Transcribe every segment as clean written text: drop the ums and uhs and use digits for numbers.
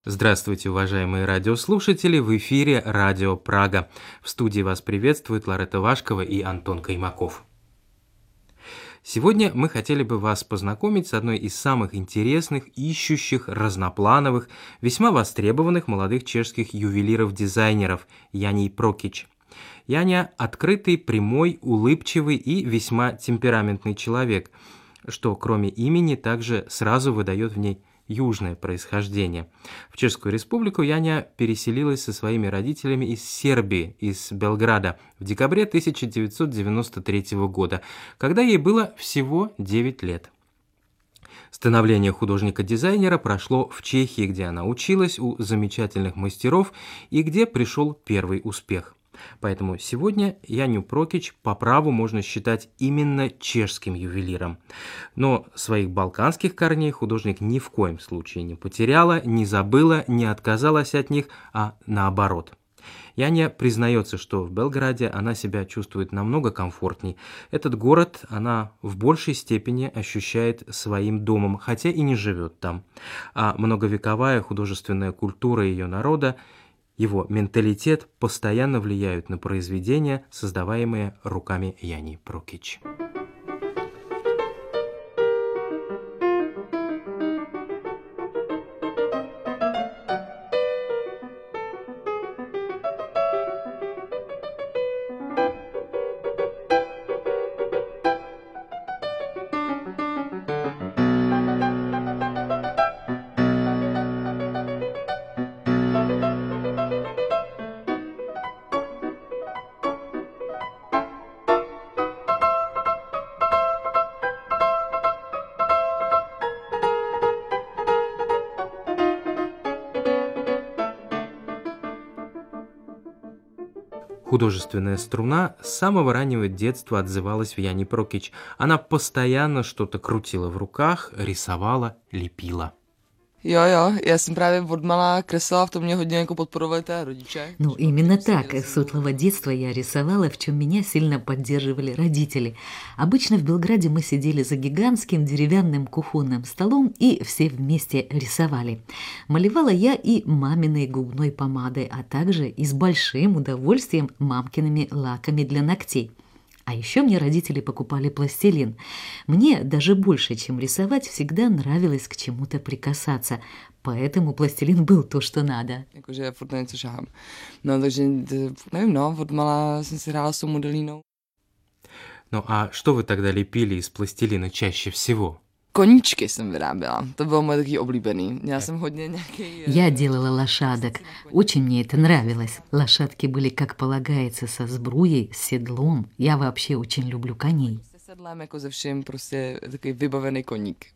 Здравствуйте, уважаемые радиослушатели! В эфире Радио Прага. В студии вас приветствуют Ларета Вашкова и Антон Каймаков. Сегодня мы хотели бы вас познакомить с одной из самых интересных, ищущих, разноплановых, весьма востребованных молодых чешских ювелиров-дизайнеров Яней Прокич. Яня – открытый, прямой, улыбчивый и весьма темпераментный человек, что кроме имени также сразу выдает в ней южное происхождение. В Чешскую Республику Яня переселилась со своими родителями из Сербии, из Белграда, в декабре 1993 года, когда ей было всего 9 лет. Становление художника-дизайнера прошло в Чехии, где она училась у замечательных мастеров и где пришел первый успех. Поэтому сегодня Яню Прокич по праву можно считать именно чешским ювелиром. Но своих балканских корней художник ни в коем случае не потеряла, не забыла, не отказалась от них, а наоборот. Яня признается, что в Белграде она себя чувствует намного комфортней. Этот город она в большей степени ощущает своим домом, хотя и не живет там. А многовековая художественная культура ее народа, его менталитет постоянно влияют на произведения, создаваемые руками Яни Прокич. Художественная струна с самого раннего детства отзывалась в Яне Прокич. Она постоянно что-то крутила в руках, рисовала, лепила. Já jsem právě od malá kreslila, v tom mě hodně jako podporovali rodiče. Ну, именно так. С утлого детства я рисовала, в чем меня сильно поддерживали родители. Обычно в Белграде мы сидели за гигантским деревянным кухонным столом и все вместе рисовали. Малевала я и маминой губной помадой, а также и с большим удовольствием мамкиными лаками для ногтей. А еще мне родители покупали пластилин. Мне даже больше, чем рисовать, всегда нравилось к чему-то прикасаться. Поэтому пластилин был то, что надо. Jakože já furt na něco šahám. No, takže nevím, od malá jsem si hrála s tou modelínou. Ну а что вы тогда лепили из пластилина чаще всего? Koníčky jsem vyráběla. To bylo moje takový oblíbený. Měla jsem hodně nějaký... Я делала лошадок. Очень мне это нравилось. Лошадки были, как полагается, со сбруей, с седлом. Я вообще очень люблю коней. Se sedlem, jako ze vším, prostě takový vybavený koník.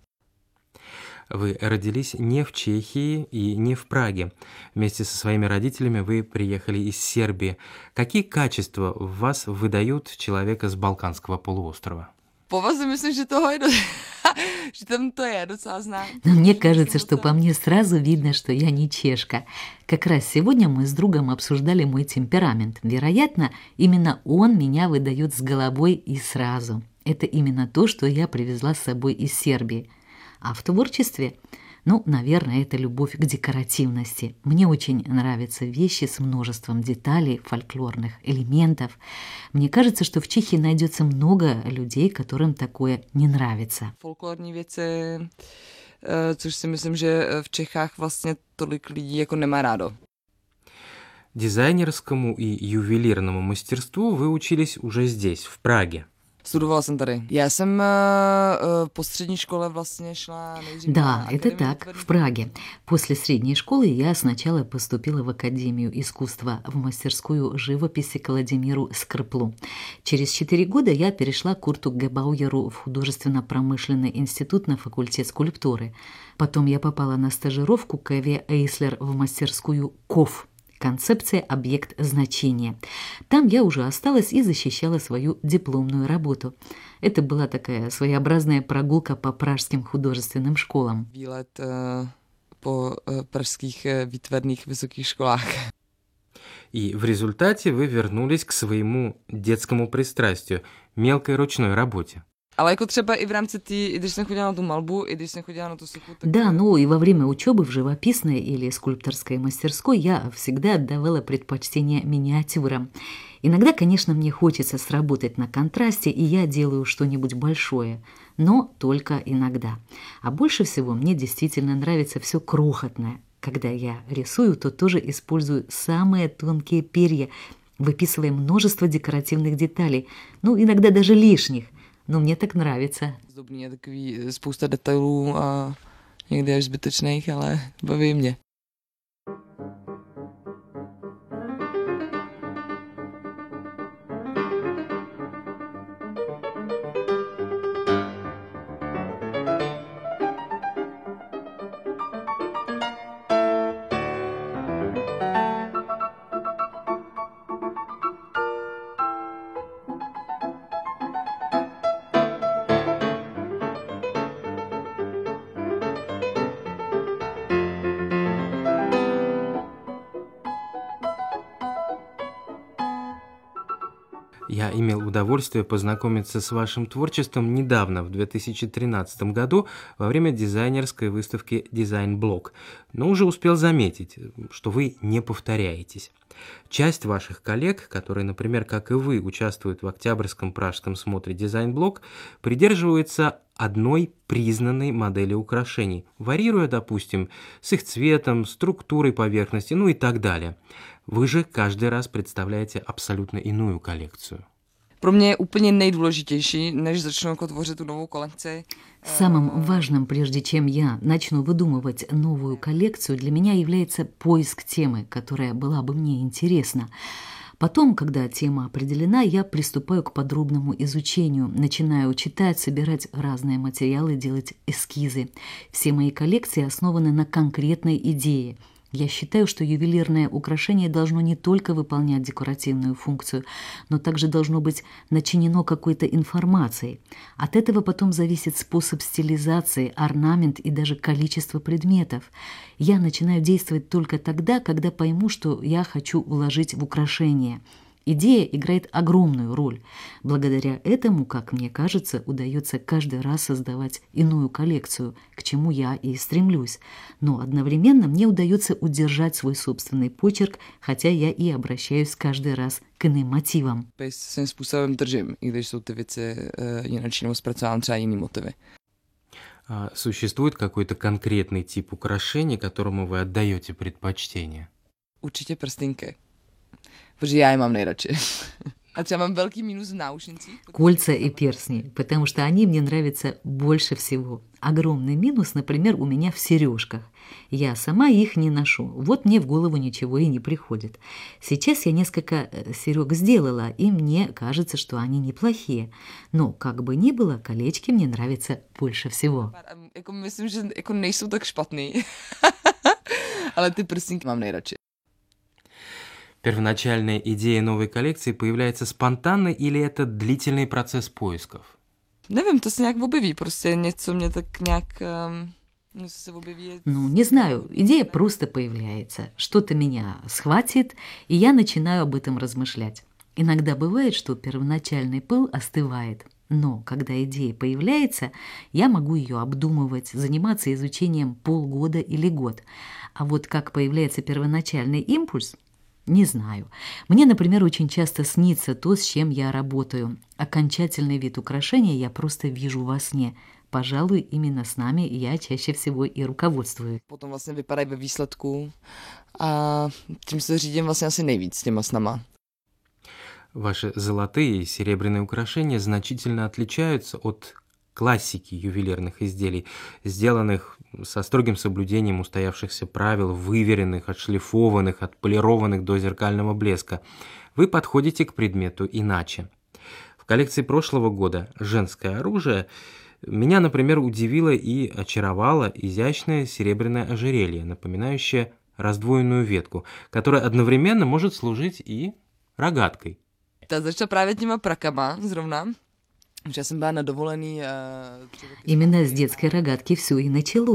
Вы родились не в Чехии и не в Праге. Вместе со своими родителями вы приехали из Сербии. Какие качества в вас выдают человека с Балканского полуострова? Po vás myslím, že toho je že tam to je docela знать. Но мне кажется, что по мне сразу видно, что я не чешка. Как раз сегодня мы с другом обсуждали мой темперамент. Вероятно, именно он меня выдает с головой и сразу. Это именно то, что я привезла с собой из Сербии. А в творчестве, наверное, это любовь к декоративности. Мне очень нравятся вещи с множеством деталей, фольклорных элементов. Мне кажется, что в Чехии найдется много людей, которым такое не нравится. Folklorní věci, což si myslím, že v Čechách vlastně tolik lidí jako nemá rádo. Дизайнерскому и ювелирному мастерству вы учились уже здесь, в Праге. Studovala jsem tady. Já jsem po střední škole vlastně šla... Да, это так, в Праге. После средней школы я сначала поступила в Академию искусства, в мастерскую живописи к Владимиру Скрыплу. Через 4 года я перешла к Курту Гебауеру в художественно-промышленный институт на факультет скульптуры. Потом я попала на стажировку к Эве Эйслер в мастерскую КОФ. Концепция «Объект значения». Там я уже осталась и защищала свою дипломную работу. Это была такая своеобразная прогулка по пражским художественным школам. Výlet po pražských výtvarných vysokých školách. И в результате вы вернулись к своему детскому пристрастию – мелкой ручной работе. Ale jako třeba i v rámci i když jsem chodila na tu malbu, i když jsem chodila на ту суху. Да, ну и во время учебы в живописной или скульпторской мастерской я всегда отдавала предпочтение миниатюрам. Иногда, конечно, мне хочется сработать на контрасте, и я делаю что-нибудь большое, но только иногда. А больше всего мне действительно нравится все крохотное. Когда я рисую, то тоже использую самые тонкие перья, выписывая множество декоративных деталей, ну, иногда даже лишних. No mě tak nравится. Zdobný je takový spousta detailů a někdy až zbytečných, ale baví mě. Я имел удовольствие познакомиться с вашим творчеством недавно, в 2013 году, во время дизайнерской выставки «Дизайн-блок», но уже успел заметить, что вы не повторяетесь. Часть ваших коллег, которые, например, как и вы, участвуют в Октябрьском пражском смотре «Дизайн-блок», придерживаются одной признанной модели украшений, варьируя, допустим, с их цветом, структурой поверхности, ну и так далее. Вы же каждый раз представляете абсолютно иную коллекцию. Pro mě je úplně nejdůležitější, než začnu jako tvořit tu novou kolekci. Самым важным, прежде чем я начну выдумывать новую коллекцию, для меня является поиск темы, которая была бы мне интересна. Потом, когда тема определена, я приступаю к подробному изучению, начинаю читать, собирать разные материалы, делать эскизы. Все мои коллекции основаны на конкретной идее. Я считаю, что ювелирное украшение должно не только выполнять декоративную функцию, но также должно быть начинено какой-то информацией. От этого потом зависит способ стилизации, орнамент и даже количество предметов. Я начинаю действовать только тогда, когда пойму, что я хочу вложить в украшение. Идея играет огромную роль. Благодаря этому, как мне кажется, удается каждый раз создавать иную коллекцию, к чему я и стремлюсь. Но одновременно мне удается удержать свой собственный почерк, хотя я и обращаюсь каждый раз к иным мотивам. Svým způsobem držím, i když jsou ty věci jinak nebo zpracován třeba jiný motivy. А существует какой-то конкретный тип украшений, которому вы отдаете предпочтение? Určitě prstínky. Protože já je mám nejradši. A třeba mám velký mínus v náušnicích. Кольца и перстни, потому что они мне нравятся больше всего. Огромный минус, например, у меня в сережках. Я сама их не ношу, вот мне в голову ничего и не приходит. Сейчас я несколько серег сделала, и мне кажется, что они неплохие. Но, как бы ни было, колечки мне нравятся больше всего. Jako myslím, že jako nejsou tak špatný. Ale ty prstínky mám nejradši. Первоначальная идея новой коллекции появляется спонтанно или это длительный процесс поисков? Nevím, to se nějak objeví, prostě něco mě tak nějak něco se objeví. Ну, не знаю, идея просто появляется. Что-то меня схватит, и я начинаю об этом размышлять. Иногда бывает, что первоначальный пыл остывает. Но когда идея появляется, я могу ее обдумывать, заниматься изучением полгода или год. А вот как появляется первоначальный импульс, не знаю. Мне, например, очень часто снится то, с чем я работаю. Окончательный вид украшения я просто вижу во сне. Пожалуй, именно с нами я чаще всего и руководствуюсь. Potom vlastně vypadají ve výsledku a tím se řídím vlastně asi nejvíc s těma snama. Ваши золотые и серебряные украшения значительно отличаются от классики ювелирных изделий, сделанных со строгим соблюдением устоявшихся правил, выверенных, отшлифованных, отполированных до зеркального блеска. Вы подходите к предмету иначе. В коллекции прошлого года «Женское оружие» меня, например, удивило и очаровало изящное серебряное ожерелье, напоминающее раздвоенную ветку, которая одновременно может служить и рогаткой. Ta začala právě těma prakama zrovna. Já jsem byla na dovolený. Именно с детской рогатки все и началось.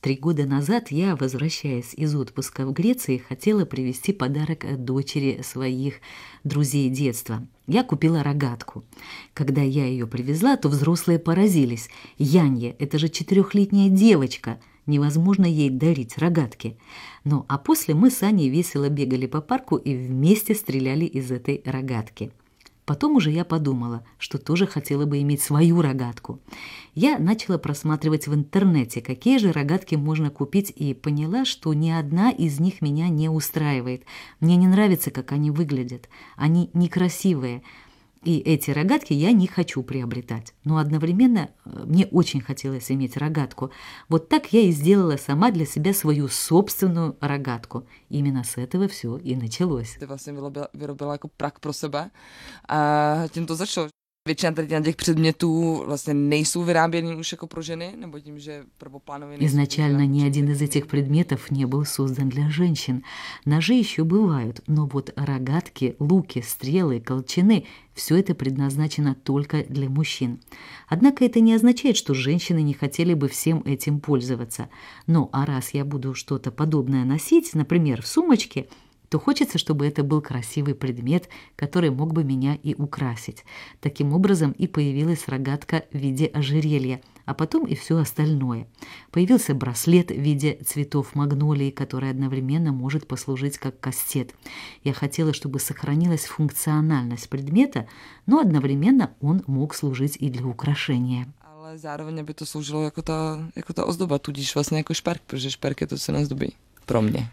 3 года назад я, возвращаясь из отпуска в Греции, хотела привезти подарок дочери своих друзей детства. Я купила рогатку. Когда я ее привезла, то взрослые поразились. «Янья, это же 4-летняя девочка! Невозможно ей дарить рогатки». Ну, а после мы с Аней весело бегали по парку и вместе стреляли из этой рогатки. Потом уже я подумала, что тоже хотела бы иметь свою рогатку. Я начала просматривать в интернете, какие же рогатки можно купить, и поняла, что ни одна из них меня не устраивает. Мне не нравится, как они выглядят. Они некрасивые. И эти рогатки я не хочу приобретать. Но одновременно мне очень хотелось иметь рогатку. Вот так я и сделала сама для себя свою собственную рогатку. Именно с этого все и началось. Ty vlastně vyrobila jako prak pro sebe a tím to začalo. Většina tady těch předmětů vlastně nejsou vyráběny už jako pro ženy, nebo tím, že prvoplánově... Изначально ни один из этих предметов не был создан для женщин. Ножи еще бывают, но вот рогатки, луки, стрелы, колчаны – все это предназначено только для мужчин. Однако это не означает, что женщины не хотели бы всем этим пользоваться. Ну, а раз я буду что-то подобное носить, например, в сумочке, то хочется, чтобы это был красивый предмет, который мог бы меня и украсить. Таким образом и появилась рогатка в виде ожерелья, а потом и все остальное. Появился браслет в виде цветов магнолии, который одновременно может послужить как кастет. Я хотела, чтобы сохранилась функциональность предмета, но одновременно он мог служить и для украшения. Ale zároveň by to sloužilo jako ta ozdoba, tudíž vlastně jako šperk, protože šperk je to, co nás dobí. Pro mě.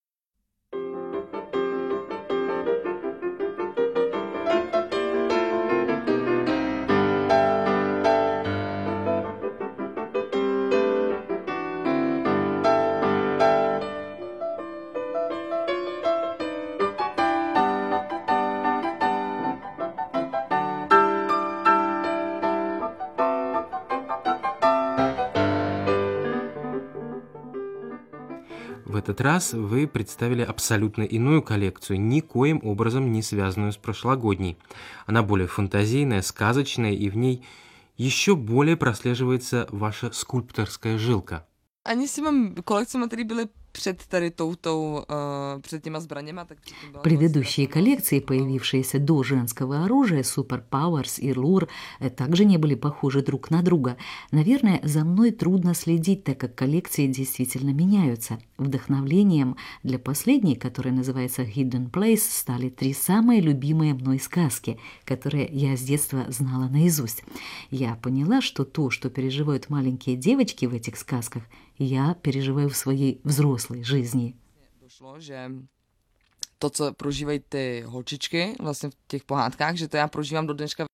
В этот раз вы представили абсолютно иную коллекцию, никоим образом не связанную с прошлогодней. Она более фантазийная, сказочная, и в ней еще более прослеживается ваша скульпторская жилка. Ani si mám kolekce, které byly před tady před těma zbraněma, tak předtím byla Предыдущие коллекции, появившиеся до женского оружия, Super Powers и Lure, также не были похожи друг на друга. Наверное, за мной трудно следить, так как коллекции действительно меняются. Вдохновлением для последней, которая называется Hidden Place, стали 3 самые любимые мной сказки, которые я с детства знала наизусть. Я поняла, что то, что переживают маленькие девочки в этих сказках, я переживаю в своей взрослой жизни. Došlo, že to, co prožívají ty holčičky vlastně v těch pohádkách, že to já prožívám do dneška.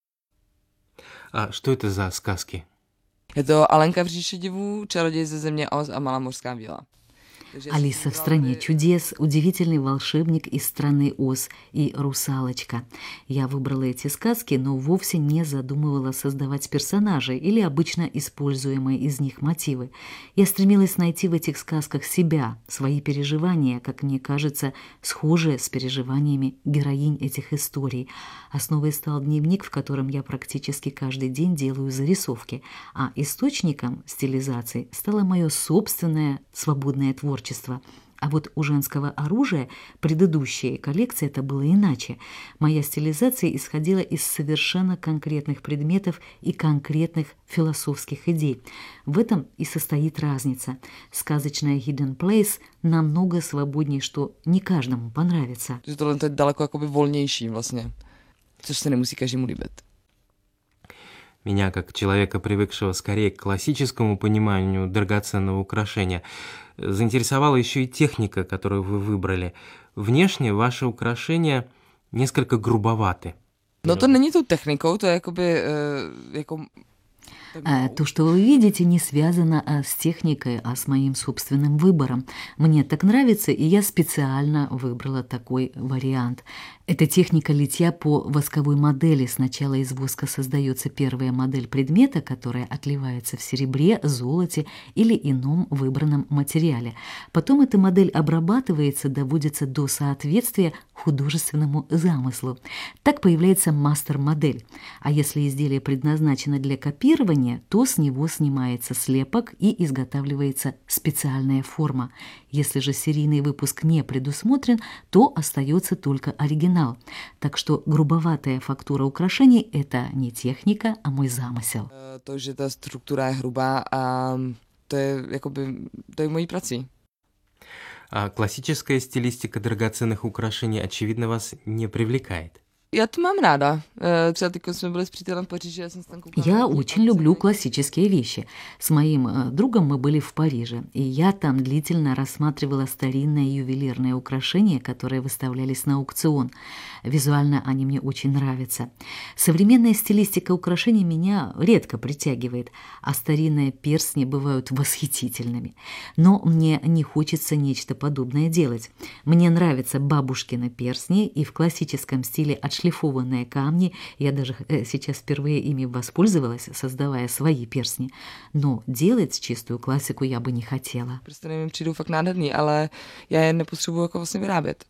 А что это за сказки? Je to Alenka v říši divů, Čaroděj ze země Oz a Malá mořská víla. Алиса в стране чудес, Удивительный волшебник из страны Оз и Русалочка. Я выбрала эти сказки, но вовсе не задумывала создавать персонажей или обычно используемые из них мотивы. Я стремилась найти в этих сказках себя, свои переживания, как мне кажется, схожие с переживаниями героинь этих историй. Основой стал дневник, в котором я практически каждый день делаю зарисовки, а источником стилизации стало мое собственное свободное творчество. А вот у женского оружия предыдущей коллекции это было иначе. Моя стилизация исходила из совершенно конкретных предметов и конкретных философских идей. В этом и состоит разница. Сказочная Hidden Place намного свободнее, что не каждому понравится. Tohle je daleko jakoby volnější vlastně, což se nemusí každému líbit. Меня, как человека, привыкшего скорее к классическому пониманию драгоценного украшения, заинтересовала еще и техника, которую вы выбрали. Внешне ваши украшения несколько грубоваты. No to není tou technikou, to je jakoby jako... То, что вы видите, не связано с техникой, а с моим собственным выбором. Мне так нравится, и я специально выбрала такой вариант. Это техника литья по восковой модели. Сначала из воска создается первая модель предмета, которая отливается в серебре, золоте или ином выбранном материале. Потом эта модель обрабатывается, доводится до соответствия художественному замыслу. Так появляется мастер-модель. А если изделие предназначено для копирования, украшения, то с него снимается слепок и изготавливается специальная форма. Если же серийный выпуск не предусмотрен, то остается только оригинал. Так что грубоватая фактура украшений – это не техника, а мой замысел. To, že ta struktura je hrubá a to je mojí prací. А классическая стилистика драгоценных украшений, очевидно, вас не привлекает. Já to mám ráda. Třeba teď jsme byli s přítelem v Paříži, já jsem se tam koukala. Я очень люблю классические вещи. С моим другом мы были в Париже, и я там длительно рассматривала старинные ювелирные украшения, которые выставлялись на аукцион. Визуально они мне очень нравятся. Современная стилистика украшений меня редко притягивает, а старинные перстни бывают восхитительными. Но мне не хочется нечто подобное делать. Мне нравятся бабушкины перстни, и в классическом стиле отшлифованные камни. Я даже сейчас впервые ими воспользовалась, создавая свои перстни. Но делать чистую классику я бы не хотела. Prsteny mi přijdou fakt nádherný, ale já je nepotřebuji jako vlastně vyrábět.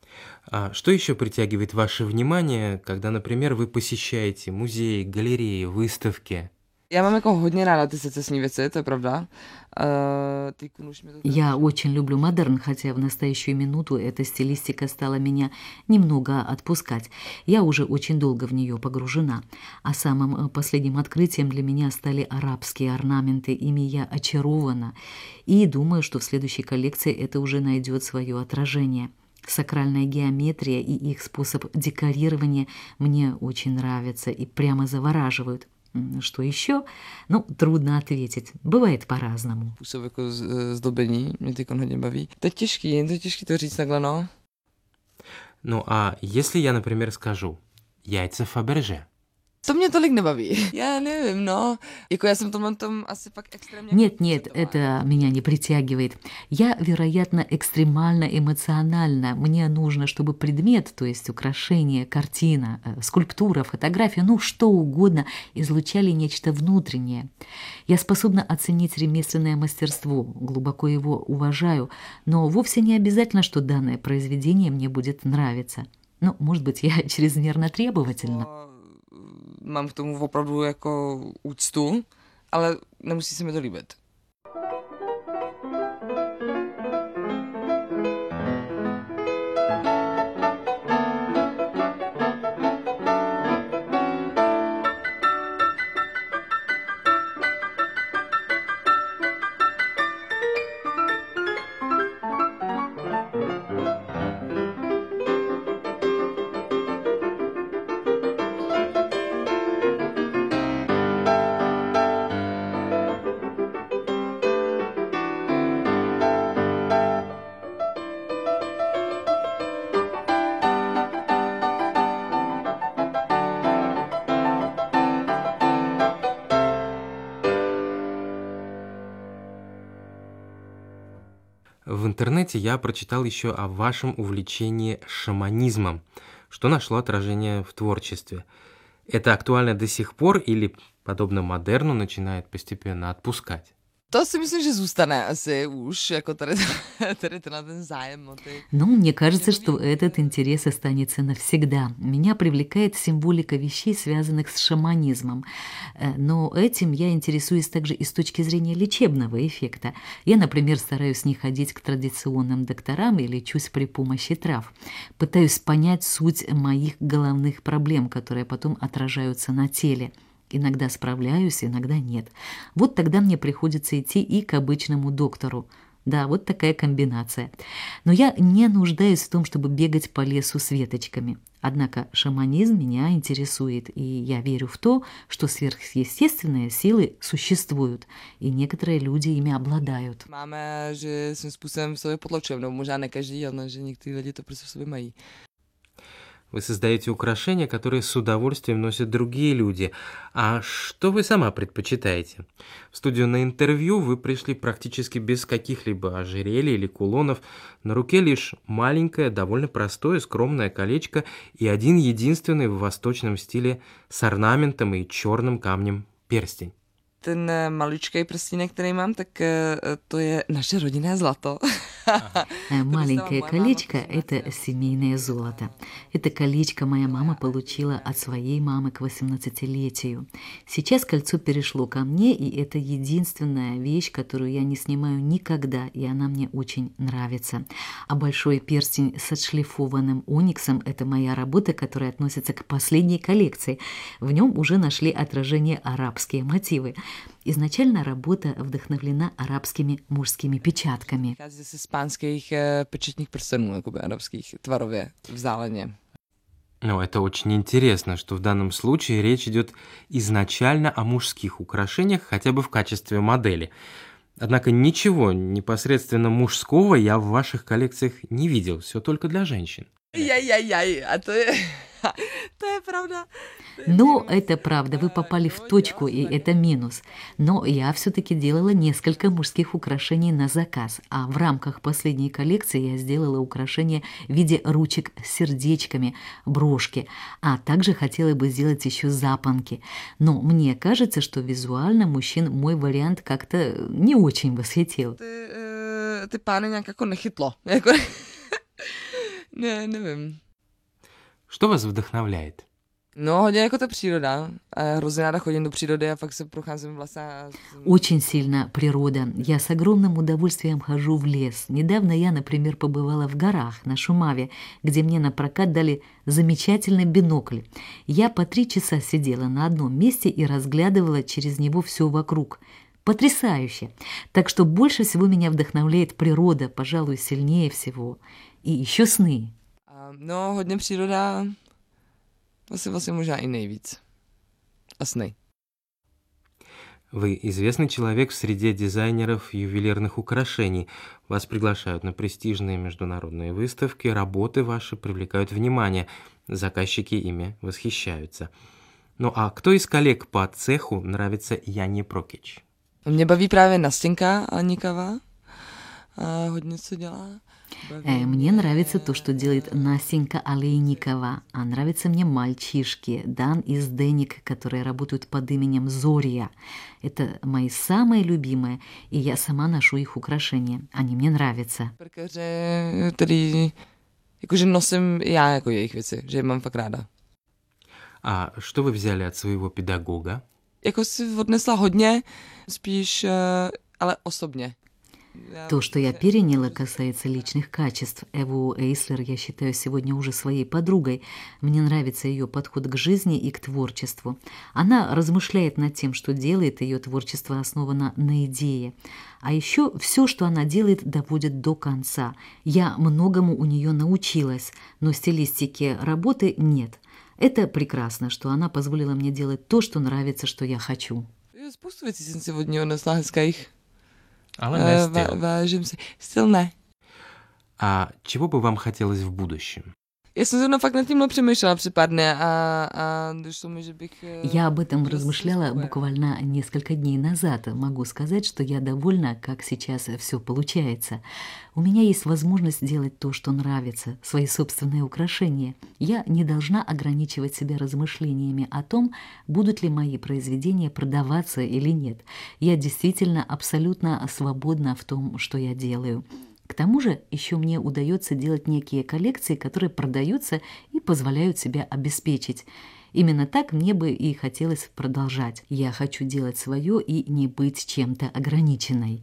А что еще притягивает ваше внимание, когда, например, вы посещаете музеи, галереи, выставки? Já mám jako hodně ráda ty secesní věci, to je pravda. Ty kunuš mi to... Я очень люблю модерн, хотя в настоящую минуту эта стилистика стала меня немного отпускать. Я уже очень долго в нее погружена. А самым последним открытием для меня стали арабские орнаменты. Ими я очарована. И думаю, что в следующей коллекции это уже найдет свое отражение. Сакральная геометрия и их способ декорирования мне очень нравятся и прямо завораживают. Что еще? Ну, трудно ответить. Бывает по-разному. Způsob jako zdobení mě teď hodně baví. To je těžký to říct takhle, no. Ну, а если я, например, скажу яйца Фаберже? To mě tolik nebaví. Já nevím, no. Jako já jsem tom asi fakt extrémně... Нет, это меня не притягивает. Я, вероятно, экстремально эмоциональна. Мне нужно, чтобы предмет, то есть украшение, картина, скульптура, фотография, ну что угодно, излучали нечто внутреннее. Я способна оценить ремесленное мастерство, глубоко его уважаю, но вовсе не обязательно, что данное произведение мне будет нравиться. Ну, может быть, я чрезмерно требовательна. Mám k tomu opravdu jako úctu, ale nemusí se mi to líbit. В интернете я прочитал еще о вашем увлечении шаманизмом, что нашло отражение в творчестве. Это актуально до сих пор или, подобно модерну, начинает постепенно отпускать? To si myslím, že zůstane asi už, jako tady ten zájem o ty... Ну, мне кажется, что этот интерес останется навсегда. Меня привлекает символика вещей, связанных с шаманизмом. Но этим я интересуюсь также и с точки зрения лечебного эффекта. Я, например, стараюсь не ходить к традиционным докторам и лечусь при помощи трав. Пытаюсь понять суть моих головных проблем, которые потом отражаются на теле. Иногда справляюсь, иногда нет. Вот тогда мне приходится идти и к обычному доктору. Да, вот такая комбинация. Но я не нуждаюсь в том, чтобы бегать по лесу с веточками. Однако шаманизм меня интересует, и я верю в то, что сверхъестественные силы существуют, и некоторые люди ими обладают. Máme, že svým způsobem v sobě potlačujeme, no možná ne každý, ale že někteří lidi to prostě v sobě mají. Вы создаете украшения, которые с удовольствием носят другие люди. А что вы сама предпочитаете? В студию на интервью вы пришли практически без каких-либо ожерелий или кулонов. На руке лишь маленькое, довольно простое, скромное колечко и один единственный в восточном стиле с орнаментом и черным камнем перстень. ten maličký prstínek, který mám, tak to je naše rodinné zlato. Маленькое колечко – это семейное золото. Это колечко моя мама получила от своей мамы к 18-летию. Сейчас кольцо перешло ко мне, и это единственная вещь, которую я не снимаю никогда, и она мне очень нравится. А большой перстень с отшлифованным ониксом – это моя работа, которая относится к последней коллекции. В нем уже нашли отражение арабские мотивы. Изначально работа вдохновлена арабскими мужскими печатками. Vychází ze spánských pečetních prstenů, jakoby arabských, tvarově, vzdáleně. Ну, это очень интересно, что в данном случае речь идет изначально о мужских украшениях, хотя бы в качестве модели. Однако ничего непосредственно мужского я в ваших коллекциях не видел, все только для женщин. A to je pravda. Но это правда, вы попали в точку, и это минус. Но я все-таки делала несколько мужских украшений на заказ, а в рамках последней коллекции я сделала украшения в виде ручек с сердечками, брошки, а также хотела бы сделать еще запонки. Но мне кажется, что визуально мужчин мой вариант как-то не очень восхитил. Ty pány nějak jako nechytlo. Nevím. Что вас вдохновляет? No, hodně jako ta příroda. Hrozně ráda chodím do přírody a fakt se procházím v lese. Очень сильно природа. Я с огромным удовольствием хожу в лес. Недавно я, например, побывала в горах на Шумаве, где мне на прокат дали замечательный бинокль. Я по 3 часа сидела на одном месте и разглядывала через него все вокруг. Потрясающе! Так что больше всего меня вдохновляет природа, пожалуй, сильнее всего. И еще сны. No, hodně příroda, vlastně možná i nejvíc. A sny. Вы известный человек в среде дизайнеров ювелирных украшений. Вас приглашают на престижные международные выставки, работы ваши привлекают внимание, заказчики ими восхищаются. Ну а кто из коллег по цеху нравится Яне Прокич? Mě baví právě Nastěnka Alníková, hodně co dělá. Мне нравится то, что делает Настенька Олейникова, а нравятся мне мальчишки Дан и Сденик, которые работают под именем Зория. Это мои самые любимые, и я сама ношу их украшения. Они мне нравятся. Perkeře, který jakože nosím já jako jejich věci, že je mám fakt ráda. А что вы взяли от своего педагога? Jako si odnesla hodně, spíš, ale osobně. То, что я переняла, касается личных качеств. Эву Эйслер я считаю сегодня уже своей подругой. Мне нравится ее подход к жизни и к творчеству. Она размышляет над тем, что делает, ее творчество основано на идее. А еще все, что она делает, доводит до конца. Я многому у нее научилась, но стилистики работы нет. Это прекрасно, что она позволила мне делать то, что нравится, что я хочу. Spoustu věcí jsem si od ní odnesla hezkých. Ale ne styl. Vážím si. Styl ne. А чего бы вам хотелось в будущем? Já jsem se fakt nad tím přemýšlela před pár dny a došlo mi, že bych... Я об этом размышляла буквально несколько дней назад. Могу сказать, что я довольна, как сейчас все получается. У меня есть возможность делать то, что нравится, свои собственные украшения. Я не должна ограничивать себя размышлениями о том, будут ли мои произведения продаваться или нет. Я действительно абсолютно свободна в том, что я делаю. К тому же еще мне удается делать некие коллекции, которые продаются и позволяют себя обеспечить. Именно так мне бы и хотелось продолжать. Я хочу делать свое и не быть чем-то ограниченной.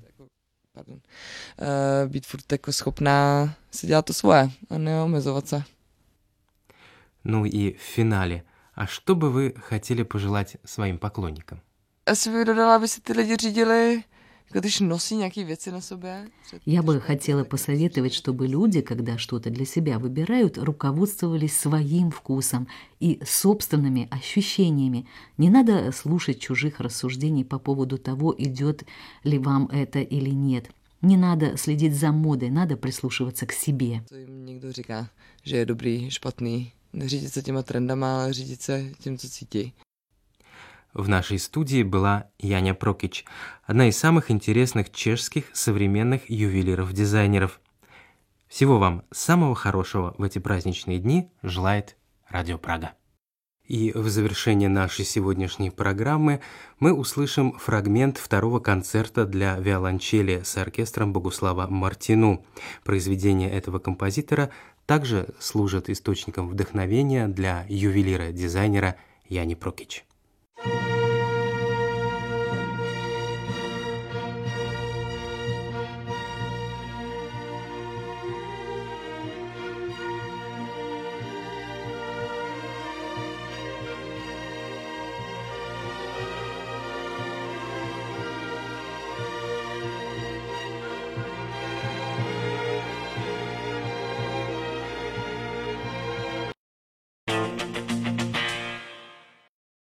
Být furt jako schopná si dělat to svoje a neomezovat se. Ну и в финале, а что бы вы хотели пожелать своим поклонникам? Asi bych dodala, aby si ty lidi řídili, když nosí nějaké věci na sobě. Я бы хотела посоветовать, чтобы люди, когда что-то для себя выбирают, руководствовались своим вкусом и собственными ощущениями. Не надо слушать чужих рассуждений по поводу того, идет ли вам это или нет. Не надо следить за модой, надо прислушиваться к себе. To jim někdo říká, že je dobrý, špatný. Neřídit se těma trendama, ale řídit se tím, co cítí. В нашей студии была Яня Прокич, одна из самых интересных чешских современных ювелиров-дизайнеров. Всего вам самого хорошего в эти праздничные дни желает Радио Прага. И в завершение нашей сегодняшней программы мы услышим фрагмент второго концерта для виолончели с оркестром Богуслава Мартину. Произведение этого композитора также служит источником вдохновения для ювелира-дизайнера Яни Прокич.